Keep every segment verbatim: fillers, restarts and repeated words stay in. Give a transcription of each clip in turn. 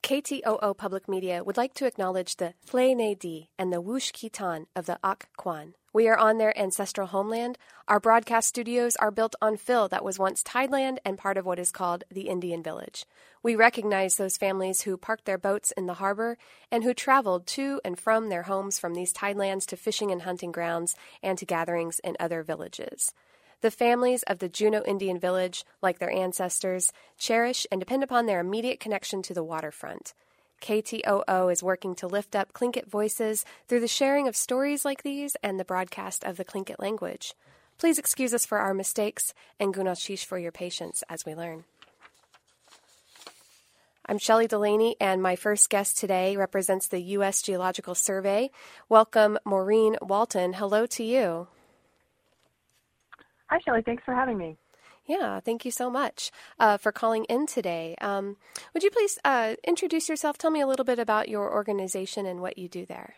K T O O Public Media would like to acknowledge the Tlē Nē Dī and the Wush Kitan of the Ak Kwan. We are on their ancestral homeland. Our broadcast studios are built on fill that was once tideland and part of what is called the Indian Village. We recognize those families who parked their boats in the harbor and who traveled to and from their homes from these tidelands to fishing and hunting grounds and to gatherings in other villages. The families of the Juneau Indian Village, like their ancestors, cherish and depend upon their immediate connection to the waterfront. K T O O is working to lift up Tlingit voices through the sharing of stories like these and the broadcast of the Tlingit language. Please excuse us for our mistakes and Gunashish for your patience as we learn. I'm Shelley Delaney, and my first guest today represents the U S Geological Survey. Welcome, Maureen Walton. Hello to you. Hi, Shelley. Thanks for having me. Yeah, thank you so much uh, for calling in today. Um, would you please uh, introduce yourself? Tell me a little bit about your organization and what you do there.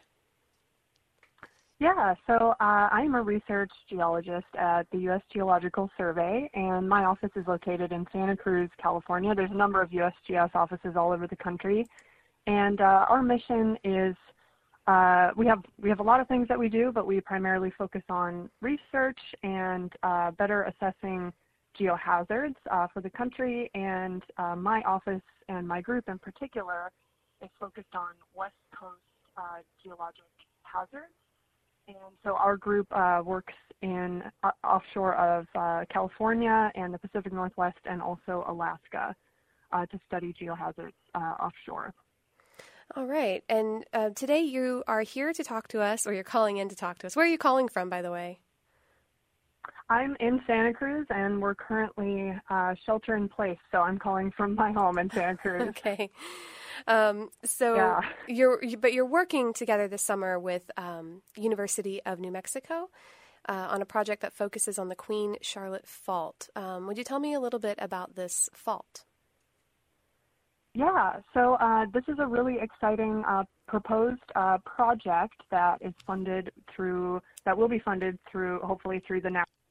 Yeah, so uh, I'm a research geologist at the U S Geological Survey, and my office is located in Santa Cruz, California. There's a number of U S G S offices all over the country, and uh, our mission is Uh, we have we have a lot of things that we do, but we primarily focus on research and uh, better assessing geohazards uh, for the country. And uh, my office and my group in particular is focused on West Coast uh, geologic hazards. And so our group uh, works in uh, offshore of uh, California and the Pacific Northwest and also Alaska uh, to study geohazards uh, offshore. All right. And uh, today you are here to talk to us, or you're calling in to talk to us. Where are you calling from, by the way? I'm in Santa Cruz, and we're currently uh, shelter in place, so I'm calling from my home in Santa Cruz. Okay. Um, so yeah. you're, you, but you're working together this summer with um, University of New Mexico uh, on a project that focuses on the Queen Charlotte Fault. Um, would you tell me a little bit about this fault? Yeah, so uh, this is a really exciting uh, proposed uh, project that is funded through, that will be funded through, hopefully through the national.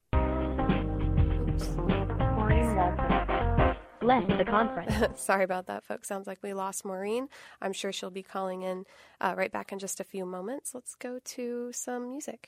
Maureen Walton. Left the conference. Sorry about that, folks. Sounds like we lost Maureen. I'm sure she'll be calling in uh, right back in just a few moments. Let's go to some music.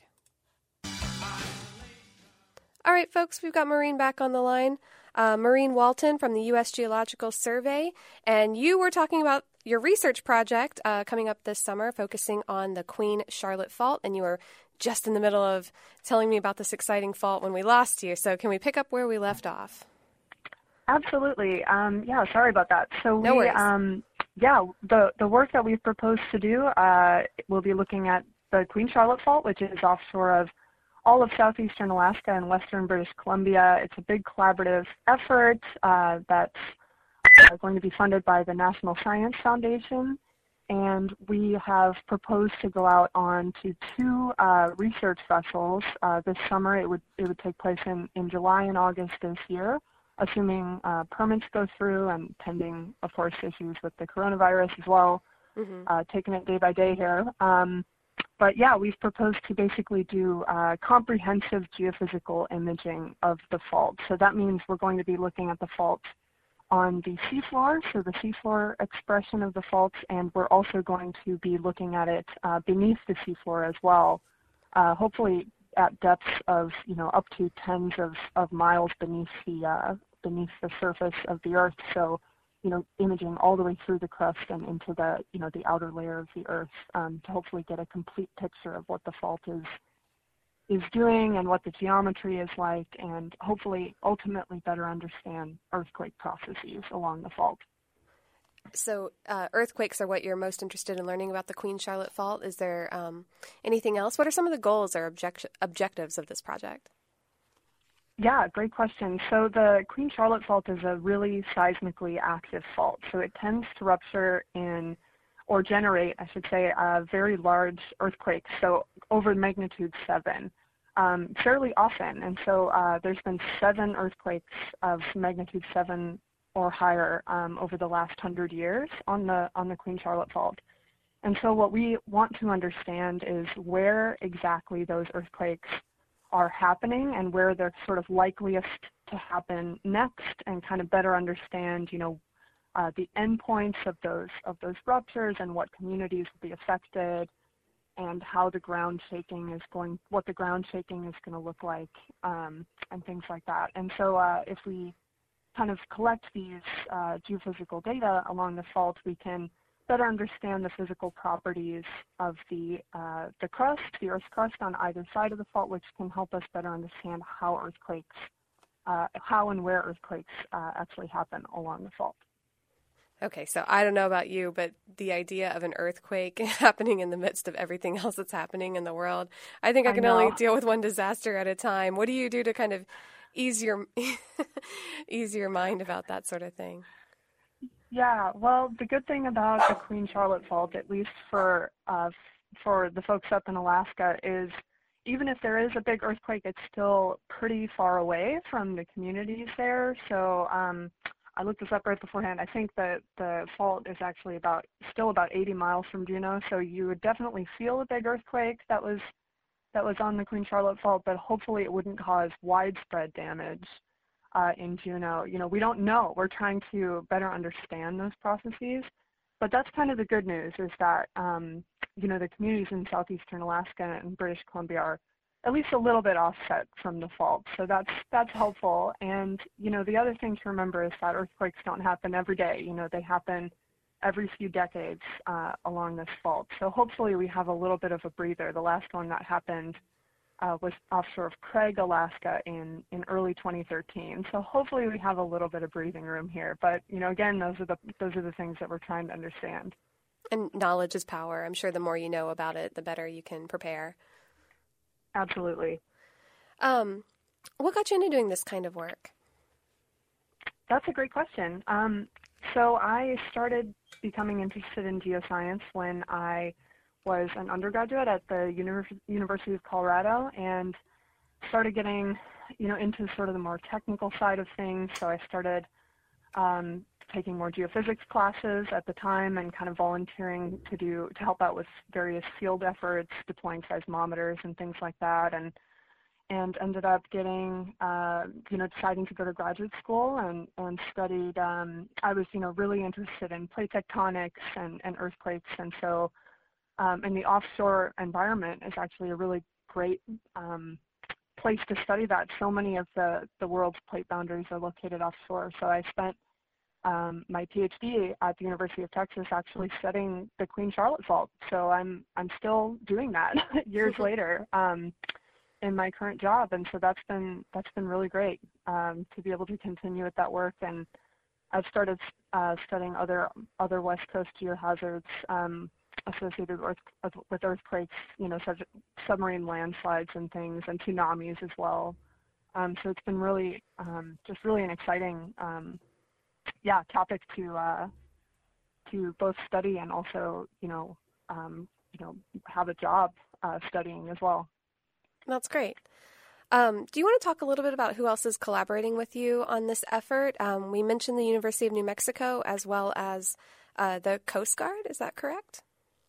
All right, folks, we've got Maureen back on the line. Uh, Maureen Walton from the U S Geological Survey, and you were talking about your research project uh, coming up this summer focusing on the Queen Charlotte Fault, and you were just in the middle of telling me about this exciting fault when we lost you. So can we pick up where we left off? Absolutely. Um, yeah, sorry about that. So no we, worries. Um, yeah, the, the work that we've proposed to do, uh, we'll be looking at the Queen Charlotte Fault, which is offshore of all of southeastern Alaska and western British Columbia. It's a big collaborative effort uh, that's uh, going to be funded by the National Science Foundation. And we have proposed to go out on to two uh, research vessels uh, this summer. It would it would take place in, in July and August this year, assuming uh, permits go through and pending, of course, issues with the coronavirus as well, mm-hmm. uh, taking it day by day here. Um, But yeah, we've proposed to basically do uh, comprehensive geophysical imaging of the fault. So that means we're going to be looking at the fault on the seafloor, so the seafloor expression of the faults, and we're also going to be looking at it uh, beneath the seafloor as well, uh, hopefully at depths of, you know, up to tens of, of miles beneath the, uh, beneath the surface of the Earth. So, you know, imaging all the way through the crust and into the, you know, the outer layer of the Earth um, to hopefully get a complete picture of what the fault is is doing and what the geometry is like, and hopefully ultimately better understand earthquake processes along the fault. So uh, earthquakes are what you're most interested in learning about the Queen Charlotte Fault. Is there um, anything else? What are some of the goals or object- objectives of this project? Yeah, great question. So the Queen Charlotte Fault is a really seismically active fault. So it tends to rupture in, or generate, I should say, uh, very large earthquakes, so over magnitude seven, um, fairly often. And so uh, there's been seven earthquakes of magnitude seven or higher um, over the last hundred years on the on the Queen Charlotte Fault. And so what we want to understand is where exactly those earthquakes are happening and where they're sort of likeliest to happen next, and kind of better understand, you know, uh, the endpoints of those of those ruptures and what communities will be affected, and how the ground shaking is going, what the ground shaking is going to look like, um, and things like that. And so uh, if we kind of collect these uh, geophysical data along the fault, we can better understand the physical properties of the, uh, the crust, the Earth's crust on either side of the fault, which can help us better understand how earthquakes, uh, how and where earthquakes uh, actually happen along the fault. Okay, so I don't know about you, but the idea of an earthquake happening in the midst of everything else that's happening in the world, I think I can I only deal with one disaster at a time. What do you do to kind of ease your, ease your mind about that sort of thing? Yeah, well, the good thing about the Queen Charlotte Fault, at least for uh, for the folks up in Alaska, is even if there is a big earthquake, it's still pretty far away from the communities there. So um, I looked this up right beforehand. I think that the fault is actually about still about eighty miles from Juneau, so you would definitely feel a big earthquake that was that was on the Queen Charlotte Fault, but hopefully it wouldn't cause widespread damage uh, in Juneau. You know, we don't know. We're trying to better understand those processes, but that's kind of the good news, is that um, you know, the communities in southeastern Alaska and British Columbia are at least a little bit offset from the fault. So that's that's helpful. And you know, the other thing to remember is that earthquakes don't happen every day. You know, they happen every few decades uh, along this fault. So hopefully we have a little bit of a breather. The last one that happened uh, was offshore of Craig, Alaska in, in early twenty thirteen. So hopefully we have a little bit of breathing room here. But you know, again, those are the those are the things that we're trying to understand. And knowledge is power. I'm sure the more you know about it, the better you can prepare. Absolutely. Um, what got you into doing this kind of work? That's a great question. Um, so I started becoming interested in geoscience when I was an undergraduate at the Univers- University of Colorado, and started getting, you know, into sort of the more technical side of things. So I started um, taking more geophysics classes at the time, and kind of volunteering to do to help out with various field efforts, deploying seismometers and things like that, and and ended up getting, uh, you know, deciding to go to graduate school, and and studied. Um, I was, you know, really interested in plate tectonics and, and earthquakes, and so um, and the offshore environment is actually a really great um, place to study that. So many of the the world's plate boundaries are located offshore. So I spent Um, my PhD at the University of Texas actually studying the Queen Charlotte Fault. So I'm I'm still doing that years later um, in my current job, and so that's been that's been really great um, to be able to continue with that work. And I've started uh, studying other other West Coast geohazards um, associated with, with earthquakes, you know, such submarine landslides and things, and tsunamis as well. Um, so it's been really um, just really an exciting um, yeah, topic to uh, to both study and also, you know, um, you know, have a job uh, studying as well. That's great. Um, do you want to talk a little bit about who else is collaborating with you on this effort? Um, we mentioned the University of New Mexico as well as uh, the Coast Guard. Is that correct?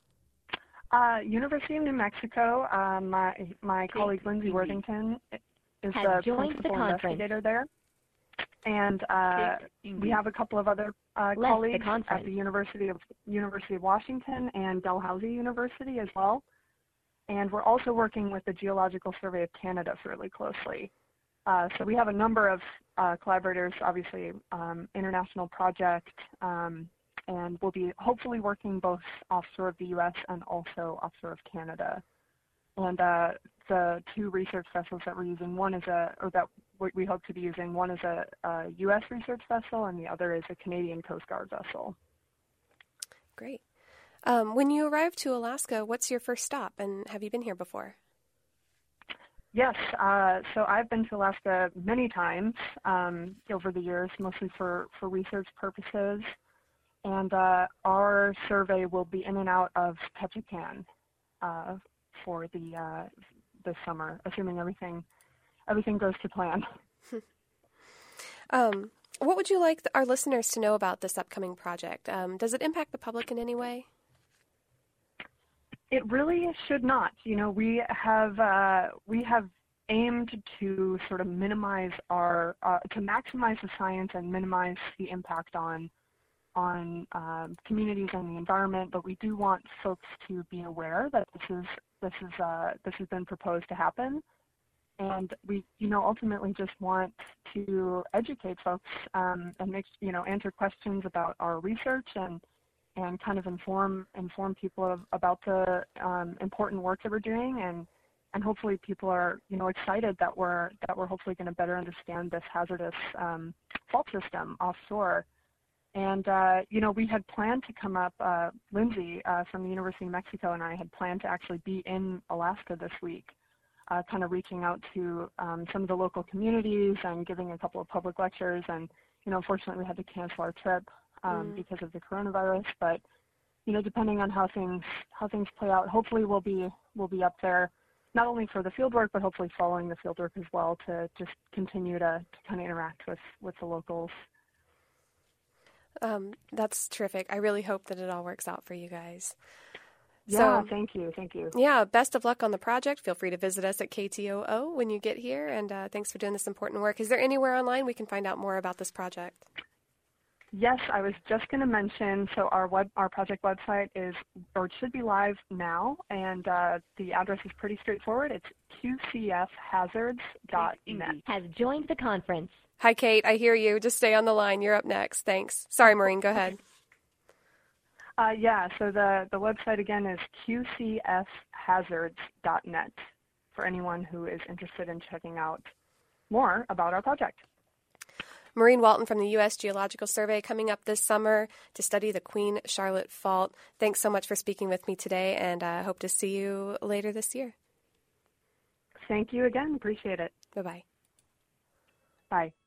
Uh, University of New Mexico. Uh, my my colleague Lindsay Worthington is the principal investigator there. And uh, we have a couple of other uh, colleagues the at the University of University of Washington and Dalhousie University as well. And we're also working with the Geological Survey of Canada fairly closely. Uh, so we have a number of uh, collaborators, obviously, um, international project, um, and we'll be hopefully working both offshore of the U S and also offshore of Canada. And uh, the two research vessels that we're using, one is a, or that we hope to be using, one is a, a U S research vessel, and the other is a Canadian Coast Guard vessel. Great. Um, when you arrive to Alaska, what's your first stop, and have you been here before? Yes, uh, so I've been to Alaska many times um, over the years, mostly for, for research purposes. And uh, our survey will be in and out of Ketchikan uh, for the uh, this summer, assuming everything everything goes to plan. um, what would you like our listeners to know about this upcoming project? Um, does it impact the public in any way? It really should not. You know, we have uh, we have aimed to sort of minimize our uh, to maximize the science and minimize the impact on on um, communities and the environment, but we do want folks to be aware that this is this is uh, this has been proposed to happen, and we you know ultimately just want to educate folks um, and make you know answer questions about our research and and kind of inform inform people of, about the um, important work that we're doing, and and hopefully people are you know excited that we're that we're hopefully going to better understand this hazardous um, fault system offshore. And, uh, you know, we had planned to come up, uh, Lindsay uh, from the University of Mexico and I had planned to actually be in Alaska this week, uh, kind of reaching out to um, some of the local communities and giving a couple of public lectures. And, you know, unfortunately we had to cancel our trip um, mm. because of the coronavirus. But, you know, depending on how things how things play out, hopefully we'll be, we'll be up there, not only for the fieldwork, but hopefully following the fieldwork as well to just continue to, to kind of interact with, with the locals. Um, that's terrific. I really hope that it all works out for you guys. Yeah, so, thank you. Thank you. Yeah, best of luck on the project. Feel free to visit us at K T O O when you get here, and uh, thanks for doing this important work. Is there anywhere online we can find out more about this project? Yes, I was just going to mention, so our web, our project website is, or it should be live now, and uh, the address is pretty straightforward. It's q c f hazards dot net. Has joined the conference. Hi, Kate. I hear you. Just stay on the line. You're up next. Thanks. Sorry, Maureen. Go ahead. Uh, yeah, so the, the website again is q c f hazards dot net for anyone who is interested in checking out more about our project. Maureen Walton from the U S Geological Survey coming up this summer to study the Queen Charlotte Fault. Thanks so much for speaking with me today, and I uh, hope to see you later this year. Thank you again. Appreciate it. Bye-bye. Bye.